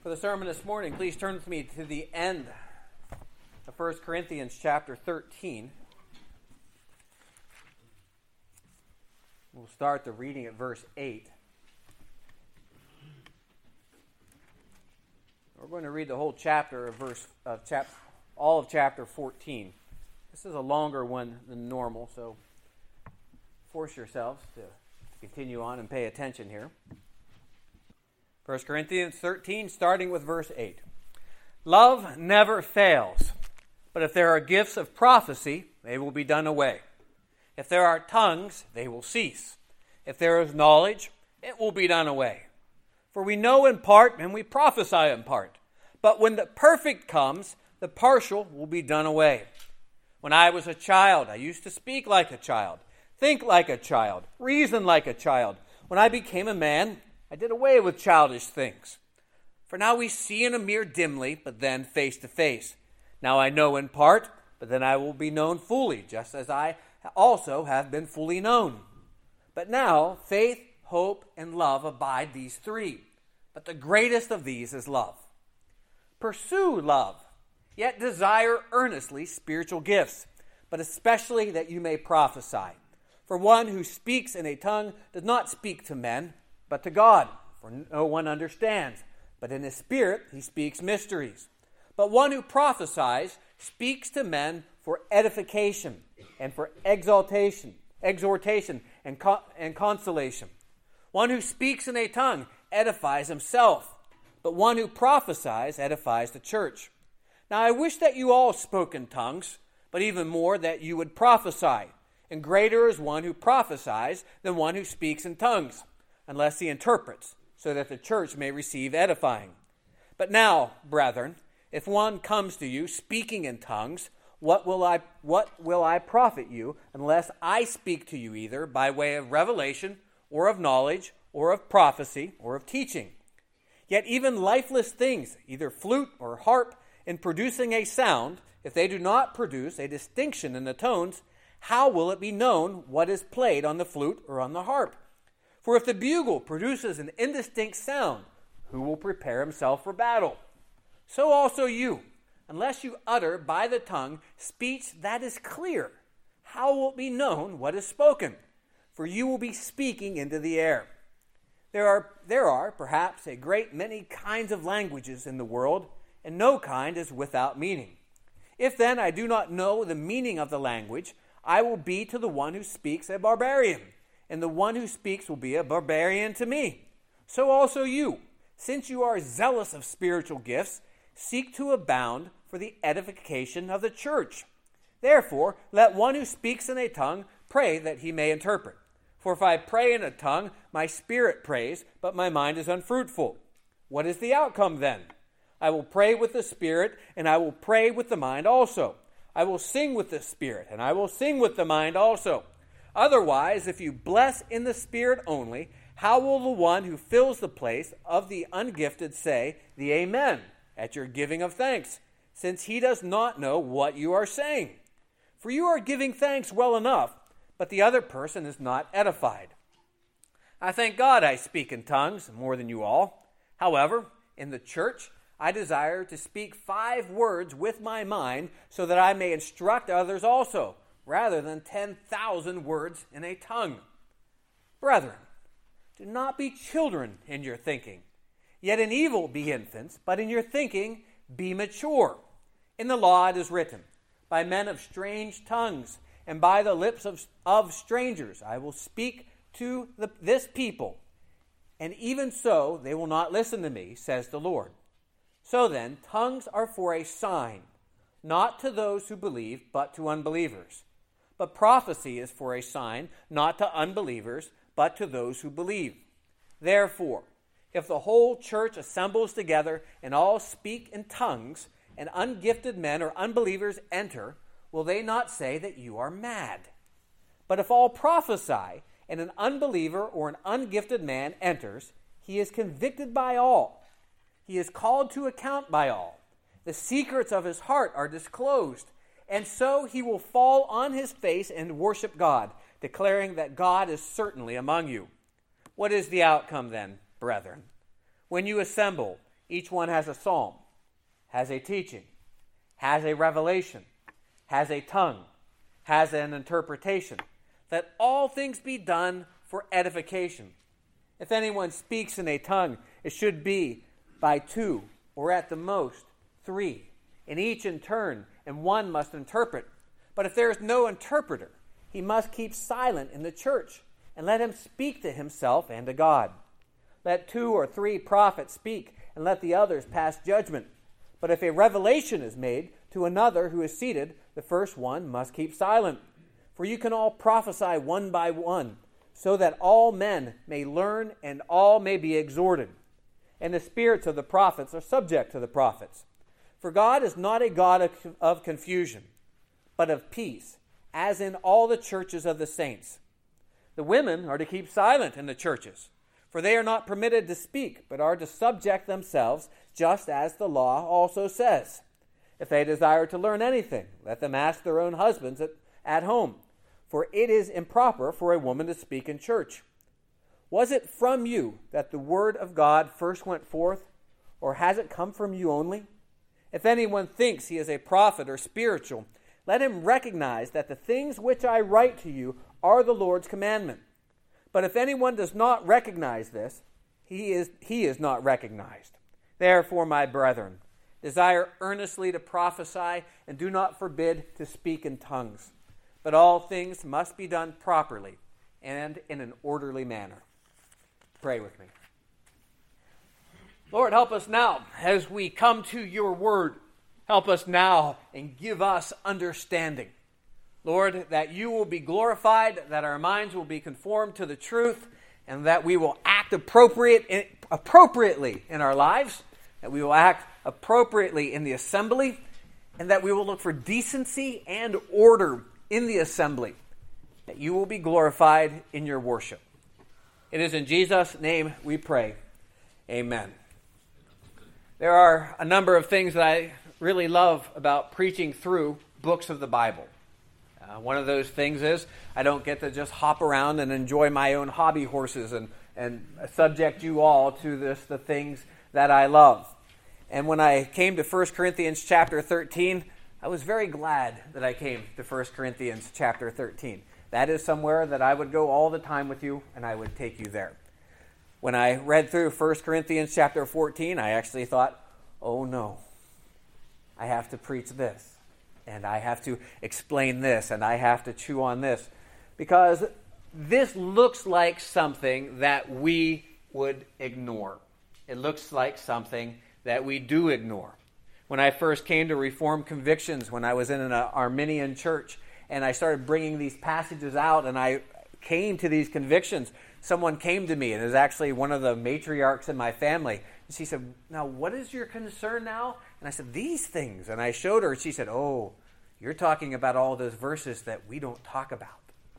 For the sermon this morning, please turn with me to the end of 1 Corinthians chapter 13. We'll start the reading at verse 8. We're going to read the whole chapter all of chapter 14. This is a longer one than normal, so force yourselves to continue on and pay attention here. 1 Corinthians 13, starting with verse 8. Love never fails, but if there are gifts of prophecy, they will be done away. If there are tongues, they will cease. If there is knowledge, it will be done away. For we know in part and we prophesy in part. But when the perfect comes, the partial will be done away. When I was a child, I used to speak like a child, think like a child, reason like a child. When I became a man, I did away with childish things. For now we see in a mirror dimly, but then face to face. Now I know in part, but then I will be known fully, just as I also have been fully known. But now faith, hope, and love abide, these three. But the greatest of these is love. Pursue love, yet desire earnestly spiritual gifts, but especially that you may prophesy. For one who speaks in a tongue does not speak to men, but to God, for no one understands. But in his spirit he speaks mysteries. But one who prophesies speaks to men for edification and for exhortation and consolation. One who speaks in a tongue edifies himself, but one who prophesies edifies the church. Now I wish that you all spoke in tongues, but even more that you would prophesy. And greater is one who prophesies than one who speaks in tongues, unless he interprets, so that the church may receive edifying. But now, brethren, if one comes to you speaking in tongues, what will I profit you, unless I speak to you either by way of revelation, or of knowledge, or of prophecy, or of teaching? Yet even lifeless things, either flute or harp, in producing a sound, if they do not produce a distinction in the tones, how will it be known what is played on the flute or on the harp? For if the bugle produces an indistinct sound, who will prepare himself for battle? So also you, unless you utter by the tongue speech that is clear, how will it be known what is spoken? For you will be speaking into the air. There are perhaps a great many kinds of languages in the world, and no kind is without meaning. If then I do not know the meaning of the language, I will be to the one who speaks a barbarian, and the one who speaks will be a barbarian to me. So also you, since you are zealous of spiritual gifts, seek to abound for the edification of the church. Therefore, let one who speaks in a tongue pray that he may interpret. For if I pray in a tongue, my spirit prays, but my mind is unfruitful. What is the outcome then? I will pray with the spirit, and I will pray with the mind also. I will sing with the spirit, and I will sing with the mind also. Otherwise, if you bless in the Spirit only, how will the one who fills the place of the ungifted say the Amen at your giving of thanks, since he does not know what you are saying? For you are giving thanks well enough, but the other person is not edified. I thank God I speak in tongues more than you all. However, in the church, I desire to speak 5 words with my mind so that I may instruct others also, rather than 10,000 words in a tongue. Brethren, do not be children in your thinking. Yet in evil be infants, but in your thinking be mature. In the law it is written, by men of strange tongues, and by the lips of strangers I will speak to this people. And even so they will not listen to me, says the Lord. So then, tongues are for a sign, not to those who believe, but to unbelievers. But prophecy is for a sign, not to unbelievers, but to those who believe. Therefore, if the whole church assembles together and all speak in tongues, and ungifted men or unbelievers enter, will they not say that you are mad? But if all prophesy, and an unbeliever or an ungifted man enters, he is convicted by all. He is called to account by all. The secrets of his heart are disclosed. And so he will fall on his face and worship God, declaring that God is certainly among you. What is the outcome then, brethren? When you assemble, Each one has a psalm, has a teaching, has a revelation, has a tongue, has an interpretation. Let all things be done for edification. If anyone speaks in a tongue, it should be by 2, or at the most 3, and each in turn, and one must interpret. But if there is no interpreter, he must keep silent in the church, and let him speak to himself and to God. Let 2 or 3 prophets speak, and let the others pass judgment. But if a revelation is made to another who is seated, the first one must keep silent. For you can all prophesy one by one, so that all men may learn and all may be exhorted. And the spirits of the prophets are subject to the prophets. For God is not a God of confusion, but of peace, as in all the churches of the saints. The women are to keep silent in the churches, for they are not permitted to speak, but are to subject themselves, just as the law also says. If they desire to learn anything, let them ask their own husbands at home, for it is improper for a woman to speak in church. Was it from you that the word of God first went forth, or has it come from you only? If anyone thinks he is a prophet or spiritual, let him recognize that the things which I write to you are the Lord's commandment. But if anyone does not recognize this, he is not recognized. Therefore, my brethren, desire earnestly to prophesy, and do not forbid to speak in tongues. But all things must be done properly and in an orderly manner. Pray with me. Lord, help us now as we come to your word. Help us now and give us understanding. Lord, that you will be glorified, that our minds will be conformed to the truth, and that we will act appropriately in our lives, that we will act appropriately in the assembly, and that we will look for decency and order in the assembly, that you will be glorified in your worship. It is in Jesus' name we pray. Amen. There are a number of things that I really love about preaching through books of the Bible. One of those things is I don't get to just hop around and enjoy my own hobby horses and subject you all to the things that I love. And when I came to 1 Corinthians chapter 13, I was very glad that I came to 1 Corinthians chapter 13. That is somewhere that I would go all the time with you, and I would take you there. When I read through 1 Corinthians chapter 14, I actually thought, oh no, I have to preach this, and I have to explain this, and I have to chew on this, because this looks like something that we would ignore. It looks like something that we do ignore. When I first came to Reformed Convictions, when I was in an Arminian church, and I started bringing these passages out, and I came to these convictions, someone came to me, and it was actually one of the matriarchs in my family. And she said, now, what is your concern now? And I said, these things. And I showed her, and she said, oh, you're talking about all those verses that we don't talk about.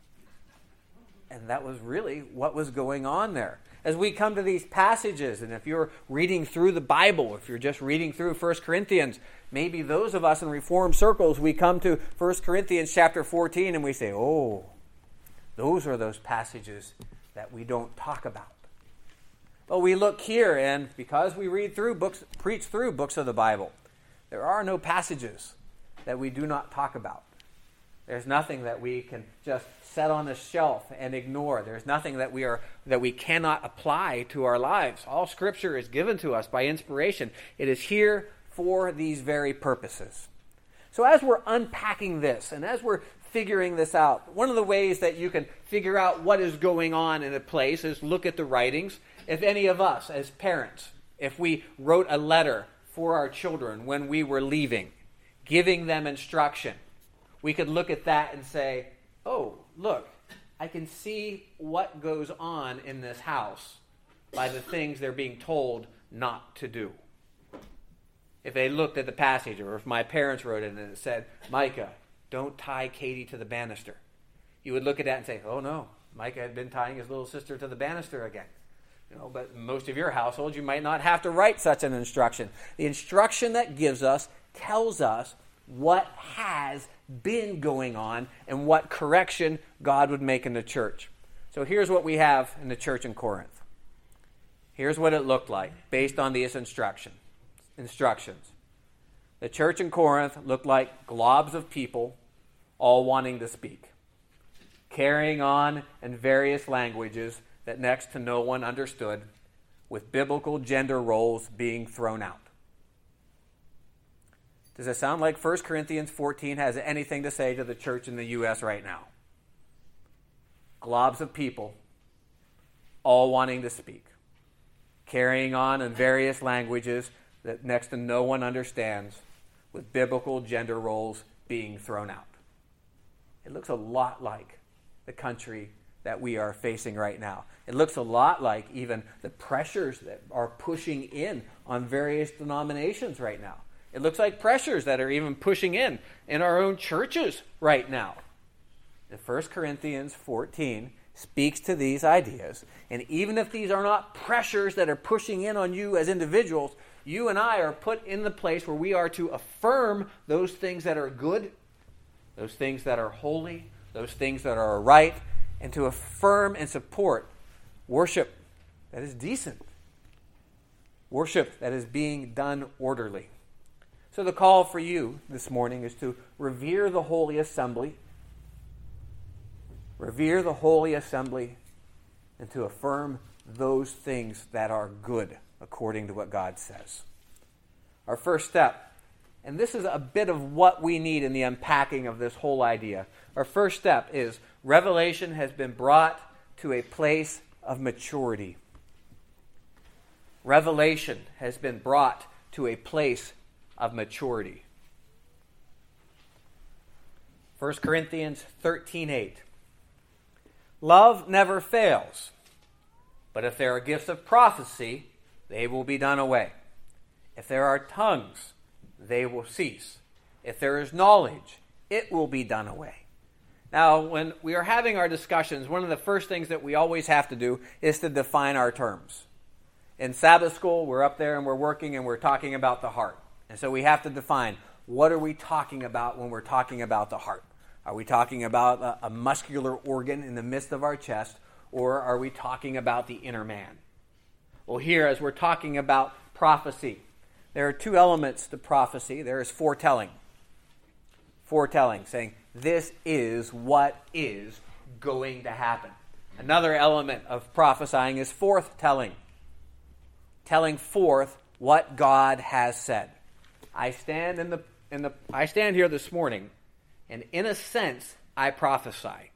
And that was really what was going on there. As we come to these passages, and if you're reading through the Bible, if you're just reading through 1 Corinthians, maybe those of us in Reformed circles, we come to 1 Corinthians chapter 14 and we say, oh, those are those passages that we don't talk about. But we look here, and because we preach through books of the Bible, there are no passages that we do not talk about. There's nothing that we can just set on the shelf and ignore. There's nothing that we cannot apply to our lives. All Scripture is given to us by inspiration. It is here for these very purposes. So as we're unpacking this, and as we're figuring this out, one of the ways that you can figure out what is going on in a place is look at the writings. If any of us, as parents, if we wrote a letter for our children when we were leaving, giving them instruction, we could look at that and say, oh, look, I can see what goes on in this house by the things they're being told not to do. If they looked at the passage, or if my parents wrote it and it said, Micah, don't tie Katie to the banister, you would look at that and say, oh no, Micah had been tying his little sister to the banister again. But most of your households, you might not have to write such an instruction. The instruction that gives us tells us what has been going on and what correction God would make in the church. So here's what we have in the church in Corinth. Here's what it looked like based on this instruction. instructions. The church in Corinth looked like globs of people all wanting to speak, carrying on in various languages that next to no one understood, with biblical gender roles being thrown out. Does it sound like 1 Corinthians 14 has anything to say to the church in the U.S. right now? Globs of people all wanting to speak, carrying on in various languages that next to no one understands, with biblical gender roles being thrown out. It looks a lot like the country that we are facing right now. It looks a lot like even the pressures that are pushing in on various denominations right now. It looks like pressures that are even pushing in our own churches right now. And 1 Corinthians 14 speaks to these ideas. And even if these are not pressures that are pushing in on you as individuals, you and I are put in the place where we are to affirm those things that are good, those things that are holy, those things that are right, and to affirm and support worship that is decent, worship that is being done orderly. So the call for you this morning is to revere the Holy Assembly, revere the Holy Assembly, and to affirm those things that are good according to what God says. Our first step, and this is a bit of what we need in the unpacking of this whole idea. Our first step is revelation has been brought to a place of maturity. Revelation has been brought to a place of maturity. 1 Corinthians 13:8. Love never fails, but if there are gifts of prophecy, they will be done away. If there are tongues, they will cease. If there is knowledge, it will be done away. Now, when we are having our discussions, one of the first things that we always have to do is to define our terms. In Sabbath school, we're up there and we're working and we're talking about the heart. And so we have to define, what are we talking about when we're talking about the heart? Are we talking about a muscular organ in the midst of our chest, or are we talking about the inner man? Well, here, as we're talking about prophecy, there are two elements to prophecy. There is foretelling. Foretelling, saying, this is what is going to happen. Another element of prophesying is forthtelling. Telling forth what God has said. I stand here this morning, and in a sense, I prophesy.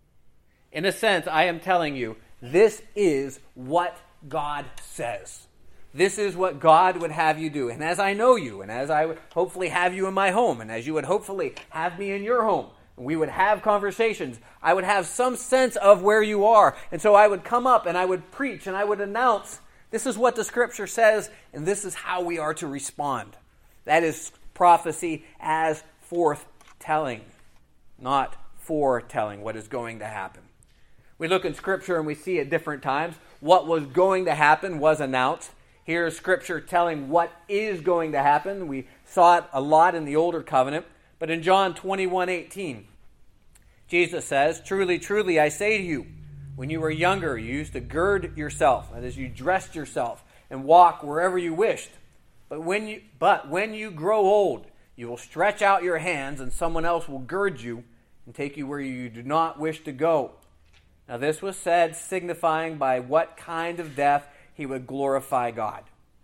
In a sense, I am telling you, this is what God says. This is what God would have you do. And as I know you, and as I would hopefully have you in my home, and as you would hopefully have me in your home, and we would have conversations, I would have some sense of where you are. And so I would come up and I would preach and I would announce, this is what the Scripture says, and this is how we are to respond. That is prophecy as forthtelling, not foretelling what is going to happen. We look in Scripture and we see at different times what was going to happen was announced. Here is Scripture telling what is going to happen. We saw it a lot in the older covenant. But in John 21:18, Jesus says, truly, truly, I say to you, when you were younger, you used to gird yourself, that is, you dressed yourself and walk wherever you wished. But when you grow old, you will stretch out your hands, and someone else will gird you and take you where you do not wish to go. Now this was said, signifying by what kind of death he would glorify God.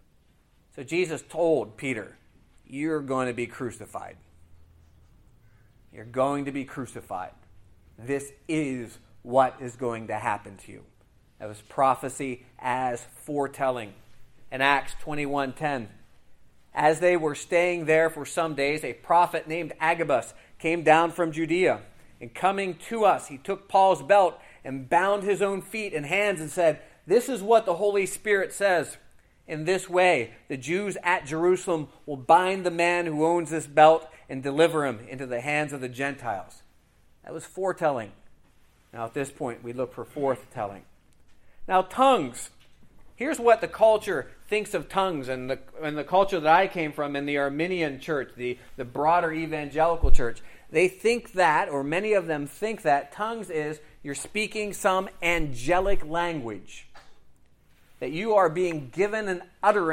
So Jesus told Peter, you're going to be crucified. You're going to be crucified. This is what is going to happen to you. That was prophecy as foretelling. In Acts 21:10, as they were staying there for some days, a prophet named Agabus came down from Judea. And coming to us, he took Paul's belt and bound his own feet and hands and said, this is what the Holy Spirit says. In this way, the Jews at Jerusalem will bind the man who owns this belt and deliver him into the hands of the Gentiles. That was foretelling. Now at this point, we look for forthtelling. Now tongues. Here's what the culture thinks of tongues, and the culture that I came from in the Arminian church, the broader evangelical church. They think that, or many of them think that, tongues is you're speaking some angelic language. That you are being given an utterance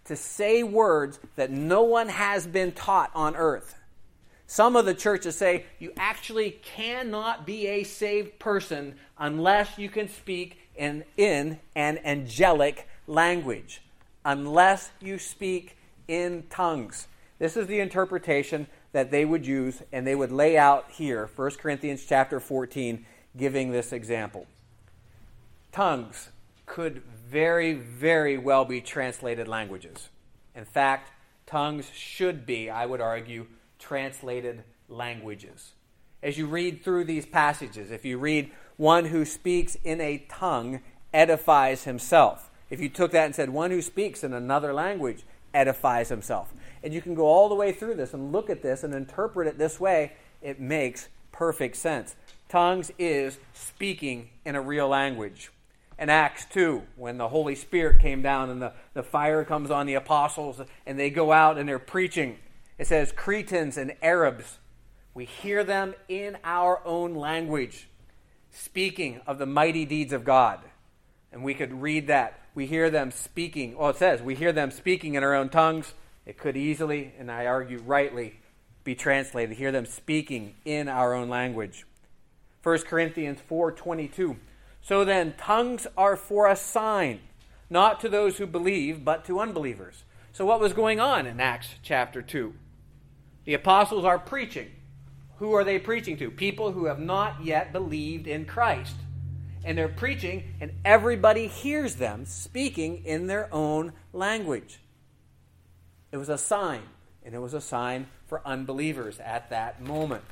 to say words that no one has been taught on earth. Some of the churches say you actually cannot be a saved person unless you can speak in an angelic language, unless you speak in tongues. This is the interpretation that they would use, and they would lay out here, 1 Corinthians chapter 14, giving this example. Tongues could very, very well be translated languages. In fact, tongues should be, I would argue, translated languages. As you read through these passages, if you read, one who speaks in a tongue edifies himself. If you took that and said, one who speaks in another language edifies himself. And you can go all the way through this and look at this and interpret it this way. It makes perfect sense. Tongues is speaking in a real language. In Acts 2, when the Holy Spirit came down and the fire comes on the apostles and they go out and they're preaching, it says, Cretans and Arabs, we hear them in our own language, speaking of the mighty deeds of God. And we could read that. We hear them speaking. Well, it says, we hear them speaking in our own tongues. It could easily, and I argue rightly, be translated, hear them speaking in our own language. 1 Corinthians 4:22. So then, tongues are for a sign, not to those who believe, but to unbelievers. So what was going on in Acts chapter 2? The apostles are preaching. Who are they preaching to? People who have not yet believed in Christ. And they're preaching, and everybody hears them speaking in their own language. It was a sign, and it was a sign for unbelievers at that moment.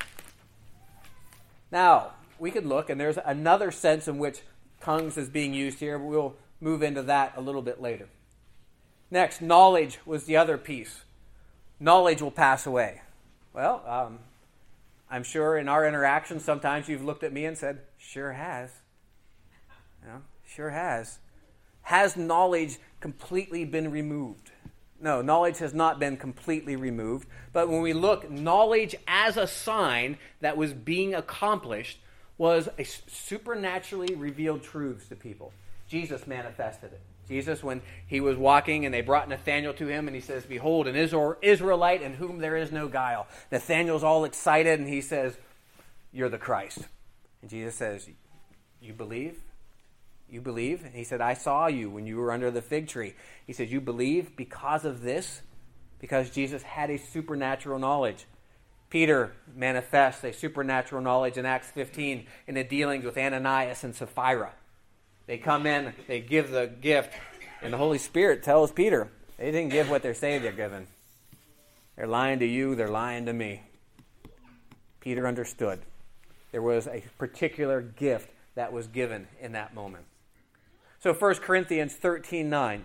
Now, we could look, and there's another sense in which tongues is being used here. We'll move into that a little bit later. Next, knowledge was the other piece. Knowledge will pass away. Well, I'm sure in our interactions sometimes you've looked at me and said, sure has. You know, sure has. Has knowledge completely been removed? No, knowledge has not been completely removed. But when we look, knowledge as a sign that was being accomplished was a supernaturally revealed truths to people. Jesus manifested it. Jesus, when he was walking and they brought Nathanael to him and he says, behold, an Israelite in whom there is no guile. Nathanael's all excited and he says, you're the Christ. And Jesus says, you believe? You believe? And he said, I saw you when you were under the fig tree. He said, you believe because of this? Because Jesus had a supernatural knowledge. Peter manifests a supernatural knowledge in Acts 15 in the dealings with Ananias and Sapphira. They come in, they give the gift, and the Holy Spirit tells Peter, they didn't give what they say they're giving. They're lying to you, they're lying to me. Peter understood. There was a particular gift that was given in that moment. So 1 Corinthians 13:9.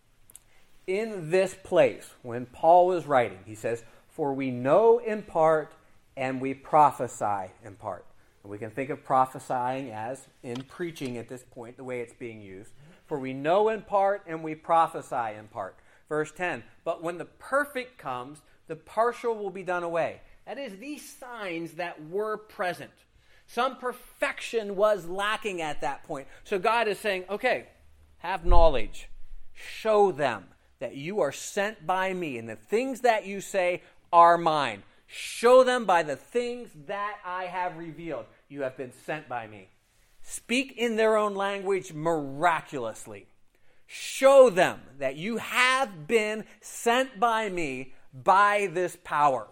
In this place, when Paul was writing, he says, for we know in part and we prophesy in part. And we can think of prophesying as in preaching at this point, the way it's being used. For we know in part and we prophesy in part. Verse 10, but when the perfect comes, the partial will be done away. That is, these signs that were present. Some perfection was lacking at that point. So God is saying, okay, have knowledge. Show them that you are sent by me, and the things that you say are mine. Show them by the things that I have revealed. You have been sent by me. Speak in their own language miraculously. Show them that you have been sent by me by this power.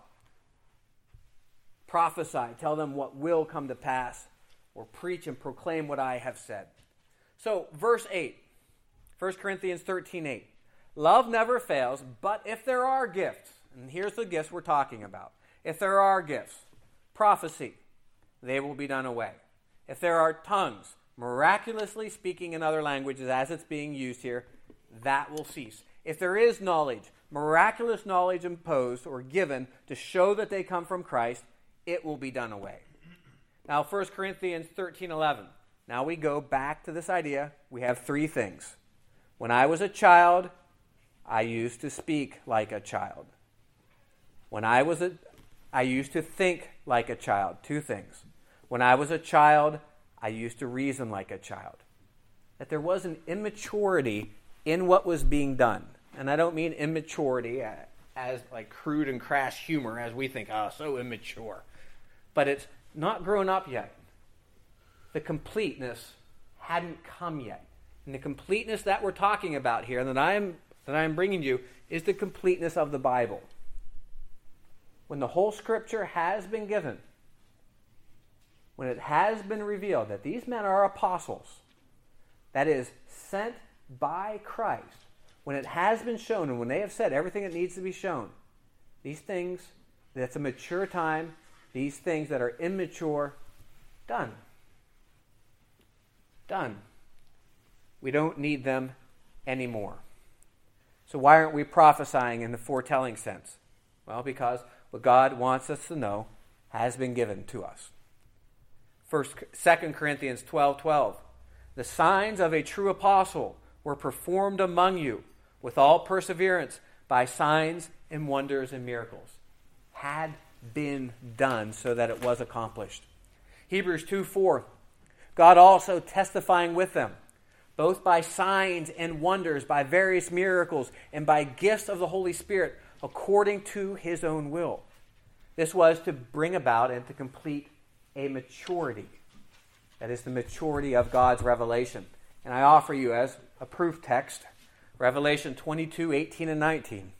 Prophesy. Tell them what will come to pass, or preach and proclaim what I have said. So, verse 8, 1 Corinthians 13:8. Love never fails, but if there are gifts, and here's the gifts we're talking about. If there are gifts, prophecy, they will be done away. If there are tongues, miraculously speaking in other languages as it's being used here, that will cease. If there is knowledge, miraculous knowledge imposed or given to show that they come from Christ, it will be done away. Now, 1 Corinthians 13:11. Now we go back to this idea. We have three things. When I was a child, I used to speak like a child. I used to think like a child. Two things. When I was a child, I used to reason like a child. That there was an immaturity in what was being done. and I don't mean immaturity as like crude and crass humor as we think, oh, so immature. But it's not grown up yet. The completeness hadn't come yet. And the completeness that we're talking about here, that I'm bringing you, is the completeness of the Bible. When the whole Scripture has been given, when it has been revealed that these men are apostles, that is, sent by Christ, when it has been shown and when they have said everything that needs to be shown, these things, that's a mature time, these things that are immature, done. Done. We don't need them anymore. So why aren't we prophesying in the foretelling sense? Well, because what God wants us to know has been given to us. 2 Corinthians 12:12. The signs of a true apostle were performed among you with all perseverance by signs and wonders and miracles. Had been done so that it was accomplished. Hebrews 2:4. God also testifying with them, both by signs and wonders, by various miracles, and by gifts of the Holy Spirit, according to his own will. This was to bring about and to complete a maturity. That is the maturity of God's revelation. And I offer you as a proof text, Revelation 22:18 and 19.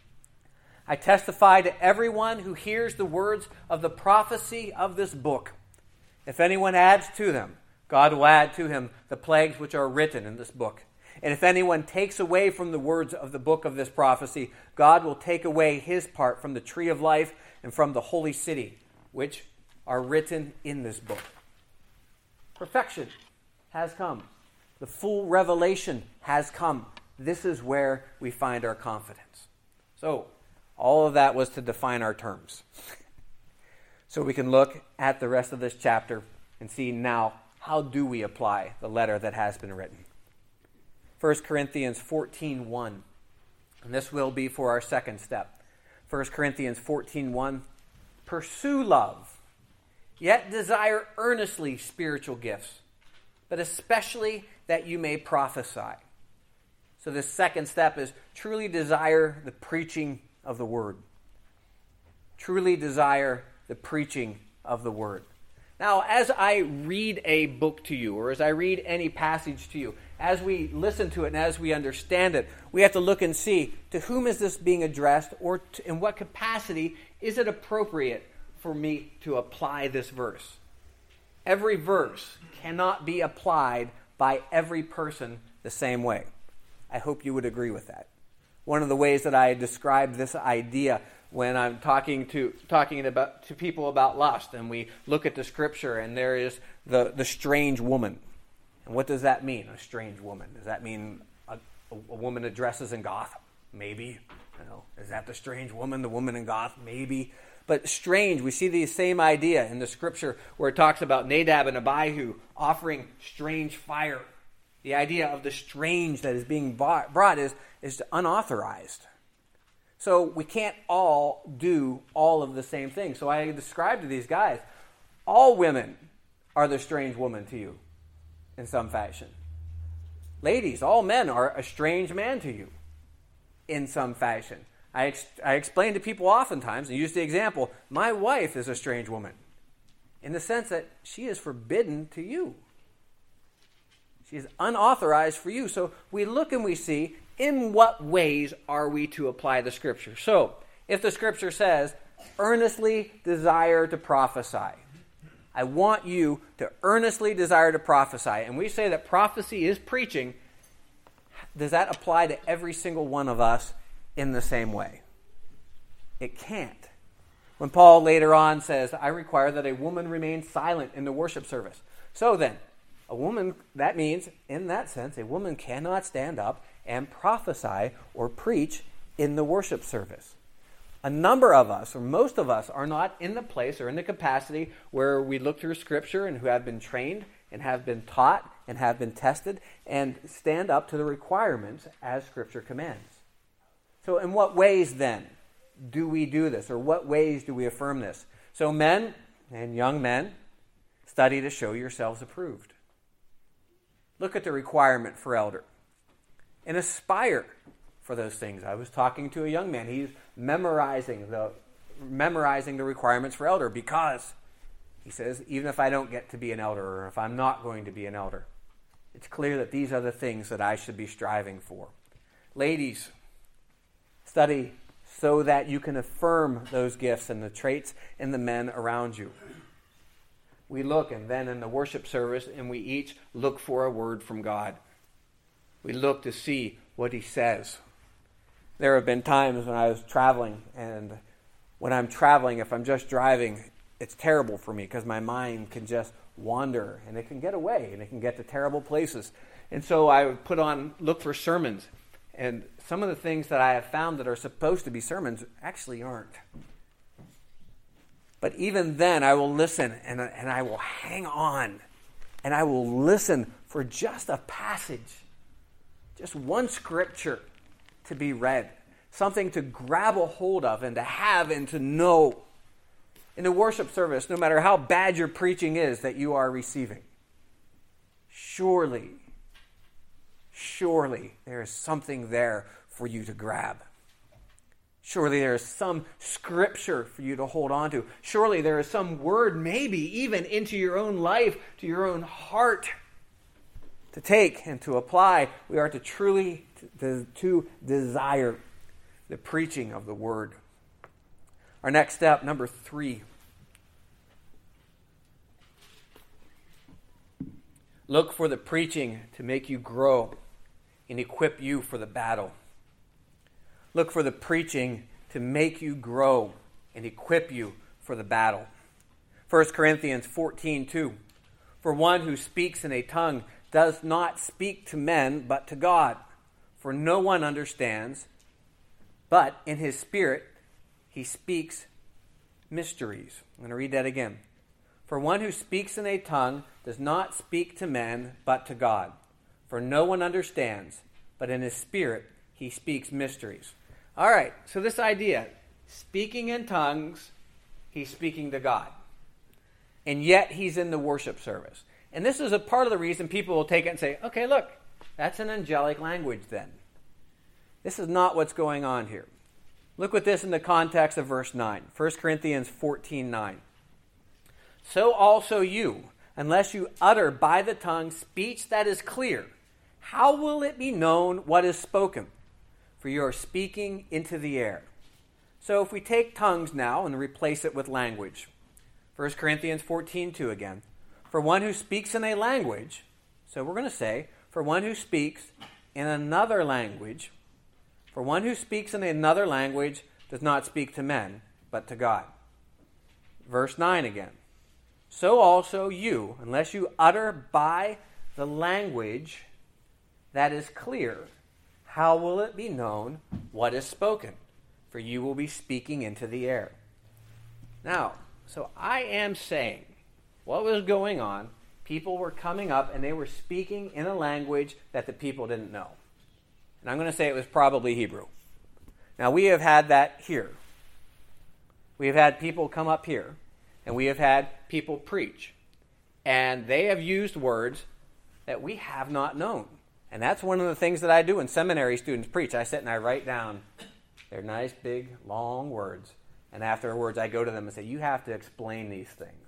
I testify to everyone who hears the words of the prophecy of this book. If anyone adds to them, God will add to him the plagues which are written in this book. And if anyone takes away from the words of the book of this prophecy, God will take away his part from the tree of life and from the holy city, which are written in this book. Perfection has come. The full revelation has come. This is where we find our confidence. So, all of that was to define our terms. So we can look at the rest of this chapter and see now, how do we apply the letter that has been written? 1 Corinthians 14:1. And this will be for our second step. 1 Corinthians 14:1. Pursue love, yet desire earnestly spiritual gifts, but especially that you may prophesy. So this second step is truly desire the preaching of the word. Truly desire the preaching of the word. Now, as I read a book to you, or as I read any passage to you, as we listen to it and as we understand it, we have to look and see, to whom is this being addressed, or in what capacity is it appropriate for me to apply this verse? Every verse cannot be applied by every person the same way. I hope you would agree with that. One of the ways that I describe this idea when I'm talking to people about lust, and we look at the scripture, and there is the strange woman. And what does that mean, a strange woman? Does that mean a woman that dresses in goth? Maybe. Is that the strange woman, the woman in goth? Maybe. But strange, we see the same idea in the scripture where it talks about Nadab and Abihu offering strange fire. The idea of the strange that is being brought is unauthorized. So we can't all do all of the same thing. So I described to these guys, all women are the strange woman to you in some fashion. Ladies, all men are a strange man to you in some fashion. I explain to people oftentimes, and use the example, my wife is a strange woman in the sense that she is forbidden to you. She is unauthorized for you. So we look and we see, in what ways are we to apply the scripture? So, if the scripture says, earnestly desire to prophesy, I want you to earnestly desire to prophesy, and we say that prophecy is preaching, does that apply to every single one of us in the same way? It can't. When Paul later on says, I require that a woman remain silent in the worship service. So then, a woman, that means, in that sense, a woman cannot stand up and prophesy or preach in the worship service. A number of us, or most of us, are not in the place or in the capacity where we look through Scripture and who have been trained and have been taught and have been tested and stand up to the requirements as Scripture commands. So in what ways then do we do this, or what ways do we affirm this? So men and young men, study to show yourselves approved. Look at the requirement for elder. And aspire for those things. I was talking to a young man. He's memorizing the requirements for elder because he says, even if I don't get to be an elder or if I'm not going to be an elder, it's clear that these are the things that I should be striving for. Ladies, study so that you can affirm those gifts and the traits in the men around you. We look, and then in the worship service, and we each look for a word from God. We look to see what he says. There have been times when I was traveling, and when I'm traveling, if I'm just driving, it's terrible for me because my mind can just wander, and it can get away, and it can get to terrible places. And so I would look for sermons, and some of the things that I have found that are supposed to be sermons actually aren't. But even then, I will listen, and I will hang on, and I will listen for just a passage, just one scripture to be read, something to grab a hold of and to have and to know. In the worship service, no matter how bad your preaching is that you are receiving, surely there is something there for you to grab. Surely there is some scripture for you to hold on to. Surely there is some word, maybe even into your own life, to your own heart, to take and to apply. We are to truly to desire the preaching of the word. Our next step, number 3. Look for the preaching to make you grow and equip you for the battle. Look for the preaching to make you grow and equip you for the battle. 1 Corinthians 14:2. For one who speaks in a tongue does not speak to men but to God, for no one understands, but in his spirit he speaks mysteries. I'm going to read that again. For one who speaks in a tongue does not speak to men but to God, for no one understands, but in his spirit he speaks mysteries. All right, so this idea, speaking in tongues, he's speaking to God. And yet he's in the worship service. And this is a part of the reason people will take it and say, okay, look, that's an angelic language then. This is not what's going on here. Look at this in the context of verse 9. 1 Corinthians 14:9. So also you, unless you utter by the tongue speech that is clear, how will it be known what is spoken? For you are speaking into the air. So if we take tongues now and replace it with language. 1 Corinthians 14:2 again. For one who speaks in a language, so we're going to say, for one who speaks in another language, for one who speaks in another language does not speak to men, but to God. Verse 9 again. So also you, unless you utter by the language that is clear, how will it be known what is spoken? For you will be speaking into the air. Now, so I am saying, what was going on? People were coming up and they were speaking in a language that the people didn't know. And I'm going to say it was probably Hebrew. Now, we have had that here. We have had people come up here, and we have had people preach. And they have used words that we have not known. And that's one of the things that I do when seminary students preach. I sit and I write down their nice, big, long words. And afterwards, I go to them and say, you have to explain these things,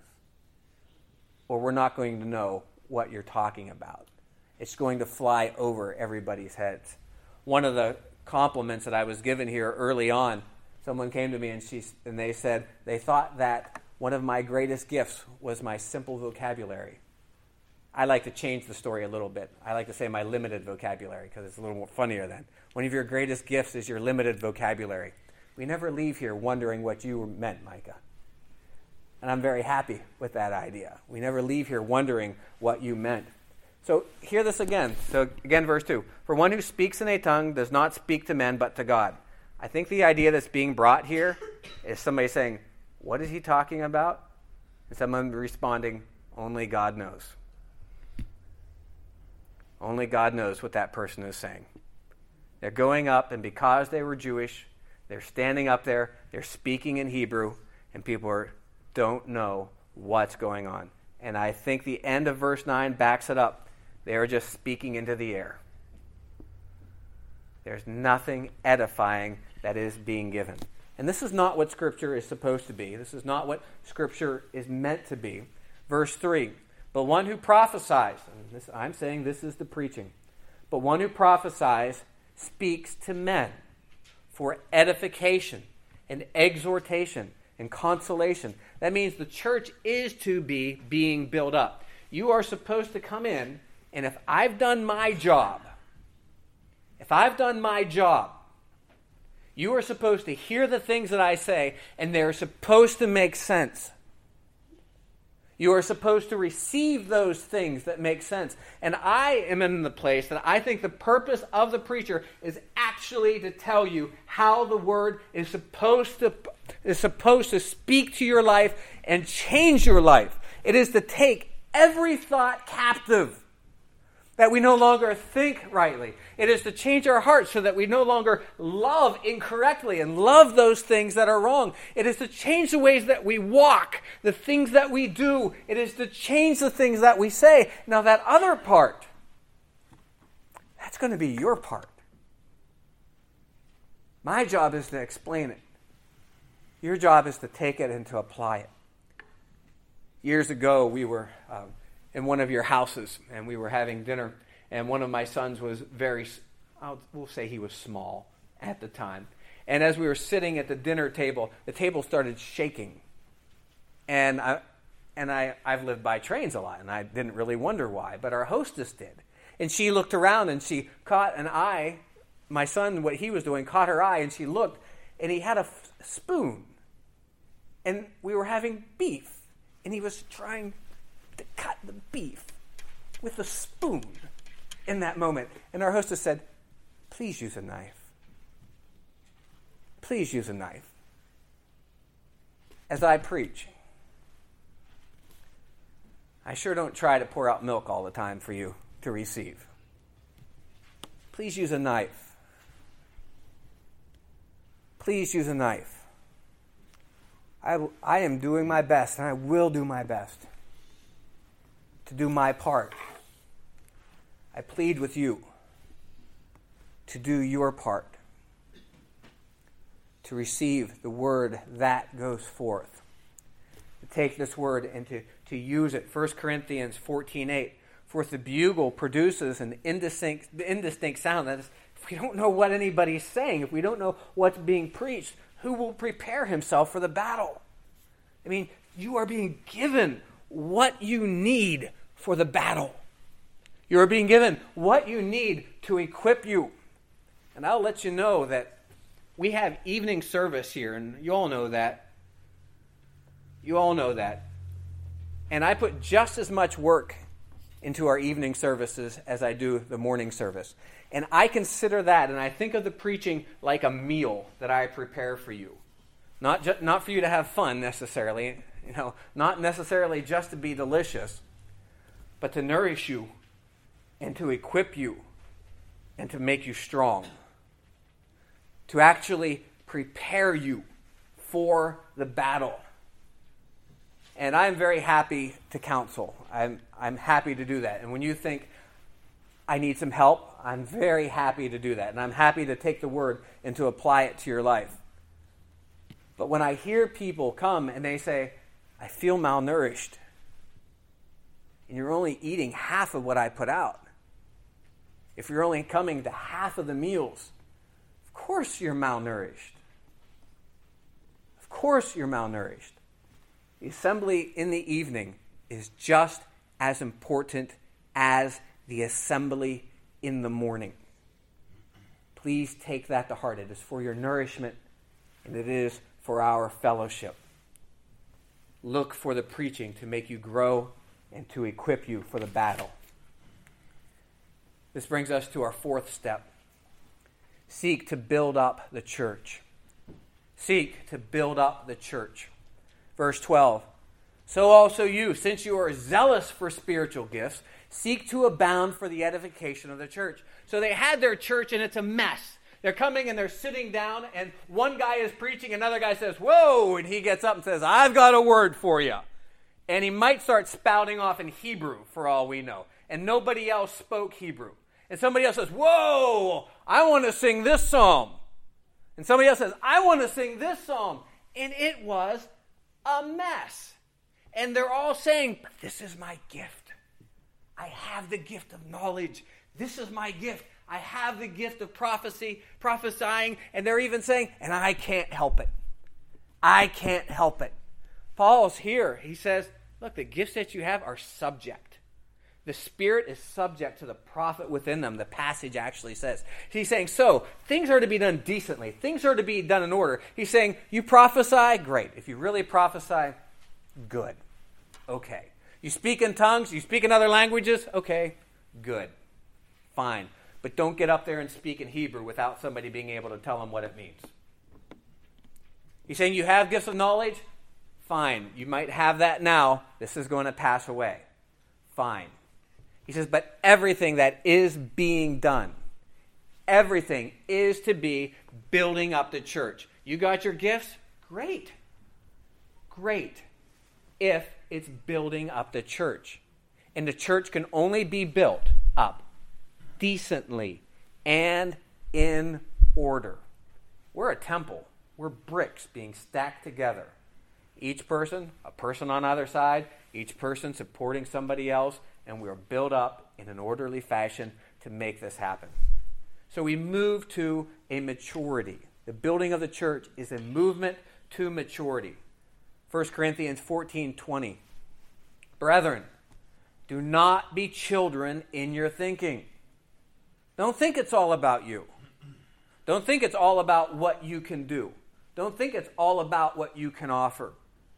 or we're not going to know what you're talking about. It's going to fly over everybody's heads. One of the compliments that I was given here early on, someone came to me and they said they thought that one of my greatest gifts was my simple vocabulary. I like to change the story a little bit. I like to say my limited vocabulary because it's a little more funnier then. One of your greatest gifts is your limited vocabulary. We never leave here wondering what you meant, Micah. And I'm very happy with that idea. We never leave here wondering what you meant. So hear this again. So again, verse 2. For one who speaks in a tongue does not speak to men but to God. I think the idea that's being brought here is somebody saying, what is he talking about? And someone responding, only God knows. Only God knows what that person is saying. They're going up, and because they were Jewish, they're standing up there, they're speaking in Hebrew, and people don't know what's going on. And I think the end of verse 9 backs it up. They are just speaking into the air. there's nothing edifying that is being given. And this is not what Scripture is supposed to be. This is not what Scripture is meant to be. Verse 3, but one who prophesies, and this, I'm saying this is the preaching, but one who prophesies speaks to men for edification and exhortation and consolation. That means the church is to be being built up. You are supposed to come in, and if I've done my job, you are supposed to hear the things that I say, and they're supposed to make sense. You are supposed to receive those things that make sense. And I am in the place that I think the purpose of the preacher is actually to tell you how the Word is supposed to speak to your life and change your life. It is to take every thought captive, that we no longer think rightly. It is to change our hearts so that we no longer love incorrectly and love those things that are wrong. It is to change the ways that we walk, the things that we do. It is to change the things that we say. Now that other part, that's going to be your part. My job is to explain it. Your job is to take it and to apply it. Years ago, we were in one of your houses, and we were having dinner, and one of my sons was we'll say he was small at the time. And as we were sitting at the dinner table, the table started shaking. And I've lived by trains a lot, and I didn't really wonder why, but our hostess did. And she looked around, and she caught an eye. My son, what he was doing, caught her eye, and she looked, and he had a spoon. And we were having beef, and he was trying to cut the beef with a spoon in that moment. And our hostess said, please use a knife. Please use a knife. As I preach, I sure don't try to pour out milk all the time for you to receive. Please use a knife. Please use a knife. I am doing my best, and I will do my best to do my part. I plead with you to do your part, to receive the word that goes forth, to take this word and to use it. 1 Corinthians 14:8, for if the bugle produces an indistinct sound, that is, if we don't know what anybody's saying, if we don't know what's being preached, who will prepare himself for the battle? I mean, you are being given what you need for the battle. You are being given what you need to equip you. And I'll let you know that we have evening service here, and you all know that. You all know that. And I put just as much work into our evening services as I do the morning service. And I consider that, and I think of the preaching like a meal that I prepare for you. Not for you to have fun necessarily, not necessarily just to be delicious, but to nourish you and to equip you and to make you strong. To actually prepare you for the battle. And I'm very happy to counsel. I'm happy to do that. And when you think I need some help, I'm very happy to do that. And I'm happy to take the word and to apply it to your life. But when I hear people come and they say, I feel malnourished, and you're only eating half of what I put out, if you're only coming to half of the meals, of course you're malnourished. Of course you're malnourished. The assembly in the evening is just as important as the assembly in the morning. Please take that to heart. It is for your nourishment, and it is for our fellowship. Look for the preaching to make you grow and to equip you for the battle. This brings us to our fourth step. Seek to build up the church. Seek to build up the church. Verse 12. So also you, since you are zealous for spiritual gifts, seek to abound for the edification of the church. So they had their church and it's a mess. They're coming and they're sitting down and one guy is preaching, another guy says, whoa, and he gets up and says, I've got a word for you. And he might start spouting off in Hebrew for all we know. And nobody else spoke Hebrew. And somebody else says, whoa, I want to sing this psalm. And somebody else says, I want to sing this psalm. And it was a mess. And they're all saying, but this is my gift. I have the gift of knowledge. This is my gift. I have the gift of prophesying. And they're even saying, and I can't help it. I can't help it. Paul's here. He says, look, the gifts that you have are subject. The Spirit is subject to the prophet within them, the passage actually says. He's saying, so, things are to be done decently. Things are to be done in order. He's saying, you prophesy? Great. If you really prophesy, good. Okay. You speak in tongues? You speak in other languages? Okay. Good. Fine. But don't get up there and speak in Hebrew without somebody being able to tell them what it means. He's saying you have gifts of knowledge? Fine. You might have that now. This is going to pass away. Fine. He says, but everything that is being done, everything is to be building up the church. You got your gifts? Great. Great. If it's building up the church. And the church can only be built up decently and in order. We're a temple. We're bricks being stacked together. Each person, a person on either side, each person supporting somebody else, and we're built up in an orderly fashion to make this happen. So we move to a maturity. The building of the church is a movement to maturity. 1 Corinthians 14:20. Brethren, do not be children in your thinking. Don't think it's all about you. Don't think it's all about what you can do. Don't think it's all about what you can offer.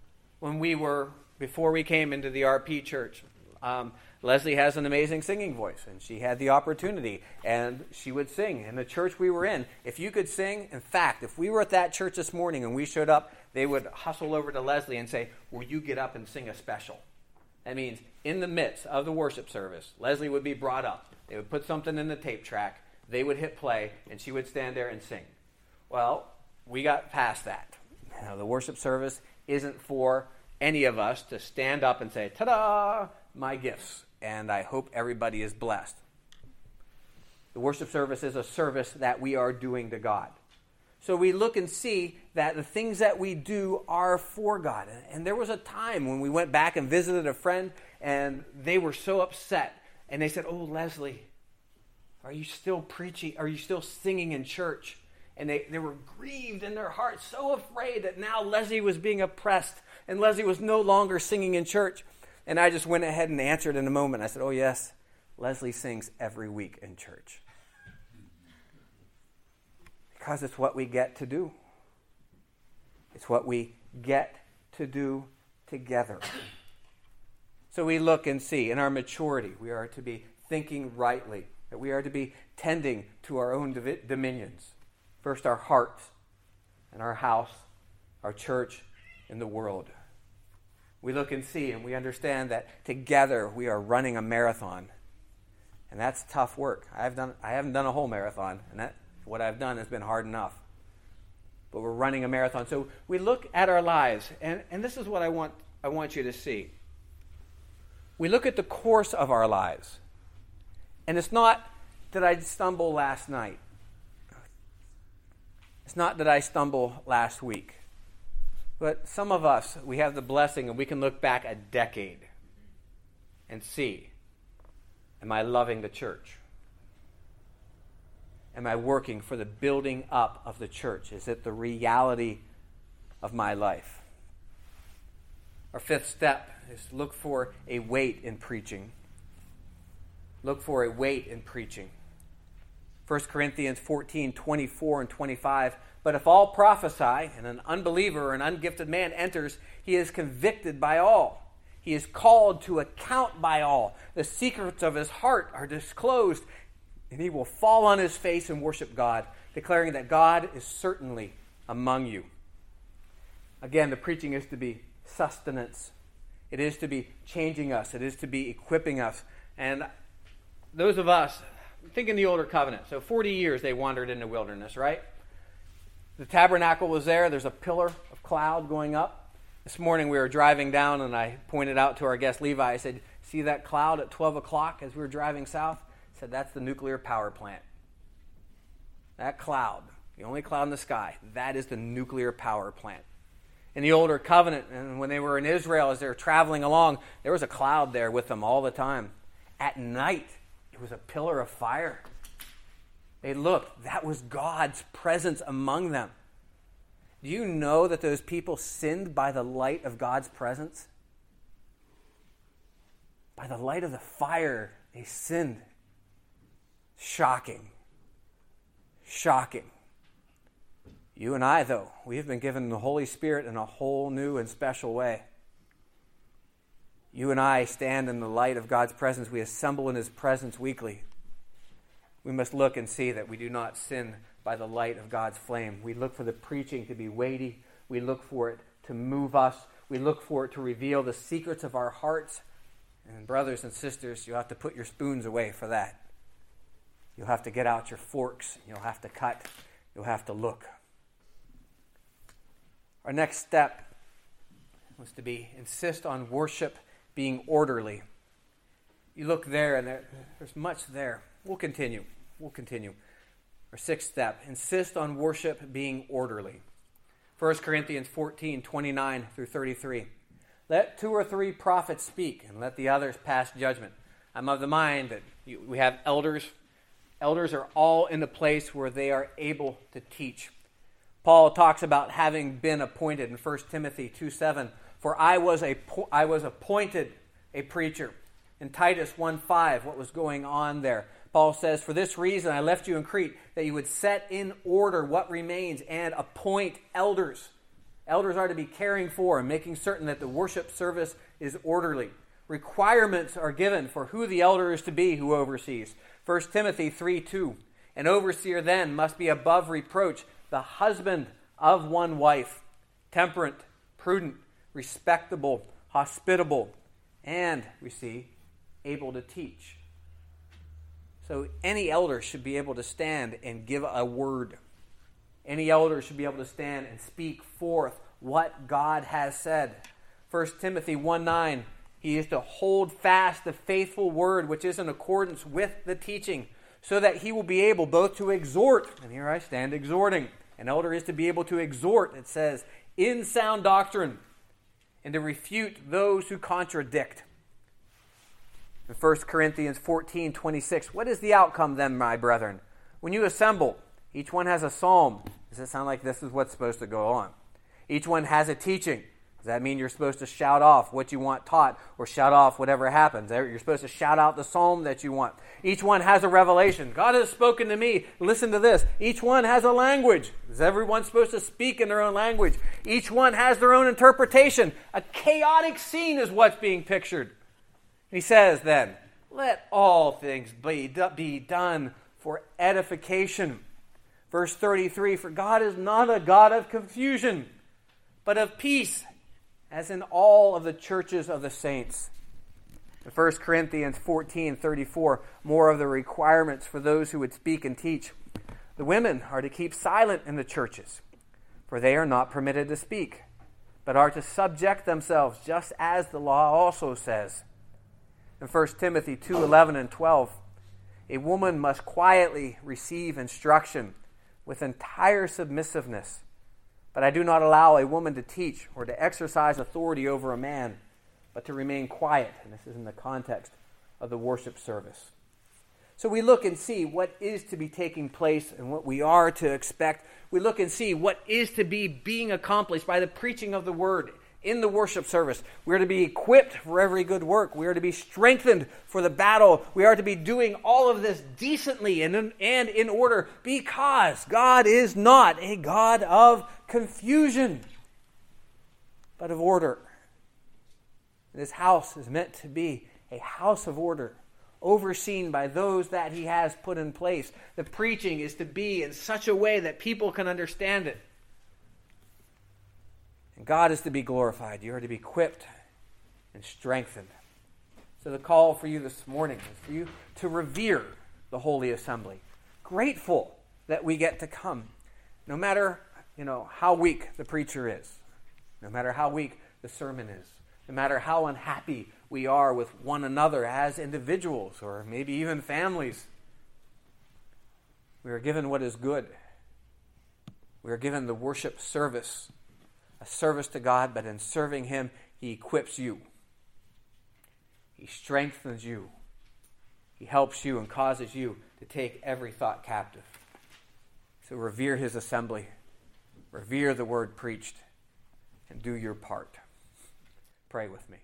Before we came into the RP church, Leslie has an amazing singing voice, and she had the opportunity, and she would sing. In the church we were in, if you could sing, in fact, if we were at that church this morning and we showed up, they would hustle over to Leslie and say, will you get up and sing a special? That means in the midst of the worship service, Leslie would be brought up. They would put something in the tape track, they would hit play, and she would stand there and sing. Well, we got past that. The worship service isn't for any of us to stand up and say, ta-da, my gifts. And I hope everybody is blessed. The worship service is a service that we are doing to God. So we look and see that the things that we do are for God. And there was a time when we went back and visited a friend, and they were so upset. And they said, oh, Leslie, are you still preaching? Are you still singing in church? And they were grieved in their hearts, so afraid that now Leslie was being oppressed, and Leslie was no longer singing in church. And I just went ahead and answered in a moment. I said, oh, yes, Leslie sings every week in church. Because it's what we get to do. It's what we get to do together. So we look and see in our maturity, we are to be thinking rightly, that we are to be tending to our own dominions. First, our hearts and our house, our church, and the world. We look and see, and we understand that together we are running a marathon. And that's tough work. I haven't done a whole marathon, and what I've done has been hard enough. But we're running a marathon. So we look at our lives, and this is what I want you to see. We look at the course of our lives. And it's not that I stumbled last night. It's not that I stumbled last week. But some of us, we have the blessing and we can look back a decade and see, am I loving the church? Am I working for the building up of the church? Is it the reality of my life? Our fifth step is look for a weight in preaching. Look for a weight in preaching. 1 Corinthians 14:24 and 25. But if all prophesy, and an unbeliever or an ungifted man enters, he is convicted by all. He is called to account by all. The secrets of his heart are disclosed, and he will fall on his face and worship God, declaring that God is certainly among you. Again, the preaching is to be sustenance. It is to be changing us. It is to be equipping us. And those of us, think in the older covenant. So 40 years they wandered in the wilderness, right? The tabernacle was there. There's a pillar of cloud going up. This morning we were driving down, and I pointed out to our guest Levi, I said, see that cloud at 12 o'clock as we were driving south? I said, that's the nuclear power plant. that cloud, the only cloud in the sky, that is the nuclear power plant. In the older covenant, and when they were in Israel, as they were traveling along, there was a cloud there with them all the time. At night, it was a pillar of fire. They looked, that was God's presence among them. Do you know that those people sinned by the light of God's presence? By the light of the fire, they sinned. Shocking. Shocking. You and I, though, we have been given the Holy Spirit in a whole new and special way. You and I stand in the light of God's presence. We assemble in His presence weekly. We must look and see that we do not sin by the light of God's flame. We look for the preaching to be weighty. We look for it to move us. We look for it to reveal the secrets of our hearts. And brothers and sisters, you'll have to put your spoons away for that. You'll have to get out your forks. You'll have to cut. You'll have to look. Our next step was to insist on worship being orderly. You look there, and there's much there. We'll continue. Our sixth step, insist on worship being orderly. 1 Corinthians 14, 29 through 33. Let 2 or 3 prophets speak, and let the others pass judgment. I'm of the mind that we have elders. Elders are all in the place where they are able to teach. Paul talks about having been appointed in 1 Timothy 2:7. For I was appointed a preacher. In Titus 1:5, what was going on there? Paul says, for this reason I left you in Crete, that you would set in order what remains and appoint elders. Elders are to be caring for and making certain that the worship service is orderly. Requirements are given for who the elder is to be who oversees. 1 Timothy 3:2. An overseer then must be above reproach, the husband of one wife, temperate, prudent, respectable, hospitable, and, we see, able to teach. So any elder should be able to stand and give a word. Any elder should be able to stand and speak forth what God has said. 1 Timothy 1:9, he is to hold fast the faithful word which is in accordance with the teaching, so that he will be able both to exhort, and here I stand exhorting. An elder is to be able to exhort, it says, in sound doctrine, and to refute those who contradict. In 1 Corinthians 14:26, what is the outcome then, my brethren? When you assemble, each one has a psalm. Does it sound like this is what's supposed to go on? Each one has a teaching. Does that mean you're supposed to shout off what you want taught or shout off whatever happens? You're supposed to shout out the psalm that you want. Each one has a revelation. God has spoken to me. Listen to this. Each one has a language. Is everyone supposed to speak in their own language? Each one has their own interpretation. A chaotic scene is what's being pictured. He says then, let all things be done for edification. Verse 33, for God is not a God of confusion, but of peace, as in all of the churches of the saints. In 1 Corinthians 14:34, more of the requirements for those who would speak and teach. The women are to keep silent in the churches, for they are not permitted to speak, but are to subject themselves, just as the law also says. In 1 Timothy 2:11 and 12, a woman must quietly receive instruction with entire submissiveness. But I do not allow a woman to teach or to exercise authority over a man, but to remain quiet. And this is in the context of the worship service. So we look and see what is to be taking place and what we are to expect. We look and see what is to be being accomplished by the preaching of the word in the worship service. We are to be equipped for every good work. We are to be strengthened for the battle. We are to be doing all of this decently and in order, because God is not a God of confusion, but of order. This house is meant to be a house of order, overseen by those that he has put in place. The preaching is to be in such a way that people can understand it. And God is to be glorified. You are to be equipped and strengthened. So the call for you this morning is for you to revere the Holy Assembly. Grateful that we get to come. No matter, how weak the preacher is. No matter how weak the sermon is. No matter how unhappy we are with one another as individuals or maybe even families. We are given what is good. We are given the worship service, a service to God, but in serving Him, He equips you. He strengthens you. He helps you and causes you to take every thought captive. So revere His assembly, revere the word preached, and do your part. Pray with me.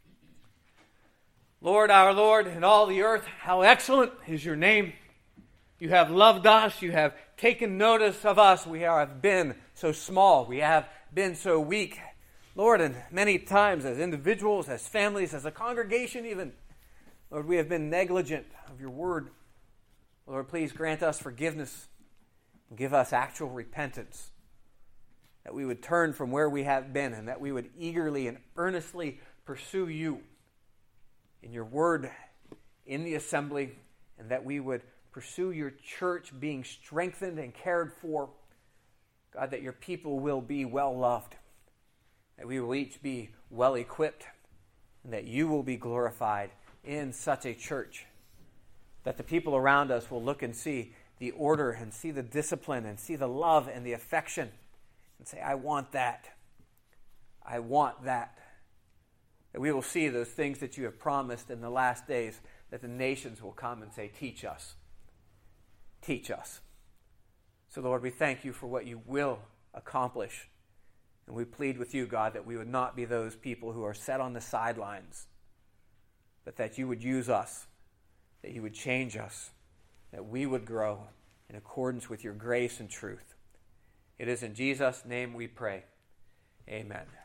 Lord, our Lord, in all the earth, how excellent is your name. You have loved us. You have taken notice of us. We have been so small. We have been so weak. Lord, and many times as individuals, as families, as a congregation even, Lord, we have been negligent of your word. Lord, please grant us forgiveness and give us actual repentance, that we would turn from where we have been and that we would eagerly and earnestly pursue you in your word, in the assembly, and that we would pursue your church being strengthened and cared for. God, that your people will be well loved, that we will each be well equipped, and that you will be glorified in such a church, that the people around us will look and see the order and see the discipline and see the love and the affection and say, I want that. I want that. That we will see those things that you have promised in the last days, that the nations will come and say, teach us. Teach us. So, Lord, we thank you for what you will accomplish. And we plead with you, God, that we would not be those people who are set on the sidelines, but that you would use us, that you would change us, that we would grow in accordance with your grace and truth. It is in Jesus' name we pray. Amen.